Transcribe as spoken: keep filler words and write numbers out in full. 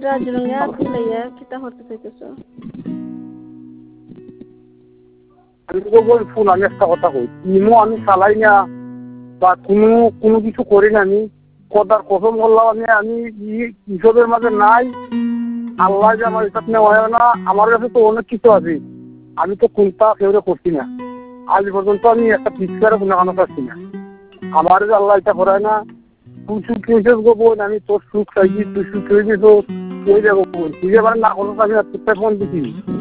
রাজরঙে আগুন লাইয়া কিতা করতে চাইতেছো? আমি তো বল ফুল আমি একটা কথা কই ইমো আমি চালাই না বা কোনো কোনো কিছু করি না আমি কথার কসম করলাম আমি আমি ইসবের মাঝে নাই আল্লাহ যে আমার হিসাব নেওয়া হয় না আমার কাছে তো অনেক কিছু আছে আমি তো কোনটা কেউরে করছি না আজ পর্যন্ত আমি একটা পিক্সারে কোনো কানো পাচ্ছি না আমার যে আল্লাহ এটা করায় না তুই সুখ খেয়েছিস গো বোন আমি তোর সুখ চাইছি তুই সুখ খেয়েছিস ওই যাবো বোন তুই এবার না করো আমি আর তোরটা ফোন দিচ্ছি